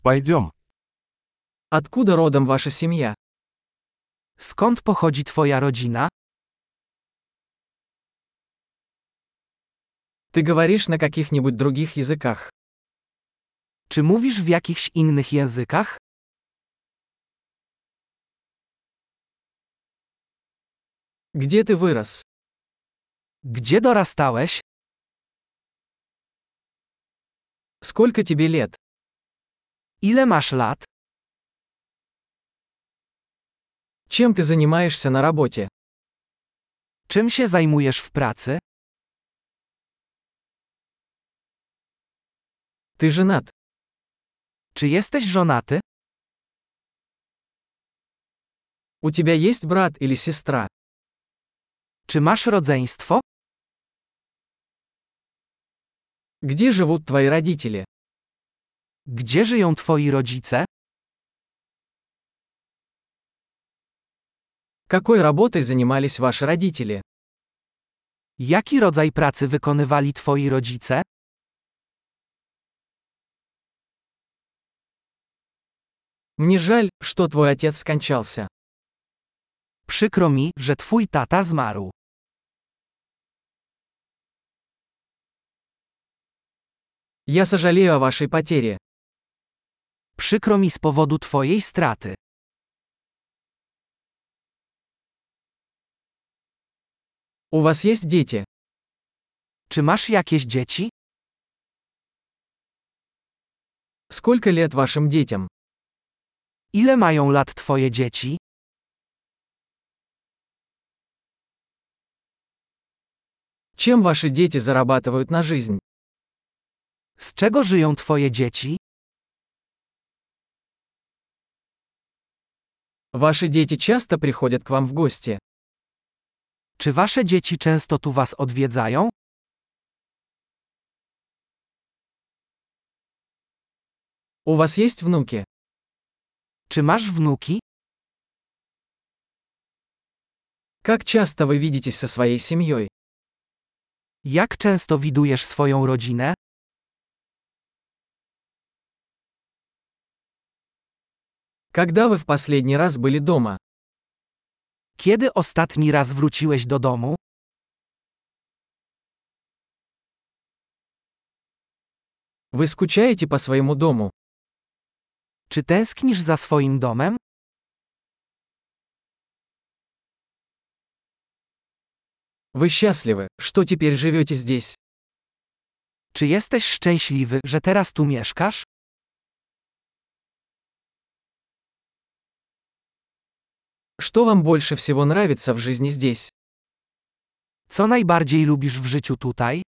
Пойдем. Откуда родом ваша семья? Skąd pochodzi twoja rodzina? Ты говоришь на каких-нибудь других языках? Czy mówisz w jakichś innych językach? Где ты вырос? Gdzie dorastałeś? Сколько тебе лет? Ile masz lat? Чем ты занимаешься на работе? Czym się zajmujesz w pracy? Ты женат? Czy jesteś żonaty? У тебя есть брат или сестра? Czy masz rodzeństwo? Где живут твои родители? Gdzie żyją twoi rodzice? Какой работой занимались ваши родители? Jaki rodzaj pracy wykonywali twoi rodzice? Мне жаль, что твой отец скончался. Przykro mi, że twój tata zmarł. Я сожалею о вашей потере. Przykro mi z powodu twojej straty. У вас есть дети? Czy masz jakieś dzieci? Сколько лет вашим детям? Ile mają lat twoje dzieci? Чем ваши дети зарабатывают на жизнь? Z czego żyją twoje dzieci? Ваши дети часто приходят к вам в гости? Czy wasze dzieci często tu was odwiedzają? У вас есть внуки? Czy masz wnuki? Как часто вы видитесь со своей семьей? Jak często widujesz swoją rodzinę? Когда вы в последний раз были дома? Kiedy ostatni raz wróciłeś do domu? Вы скучаете по своему дому? Czy tęsknisz za swoim domem? Вы счастливы, что теперь живете здесь? Czy jesteś szczęśliwy, że teraz tu mieszkasz? Что вам больше всего нравится в жизни здесь? Co najbardziej lubisz w życiu tutaj?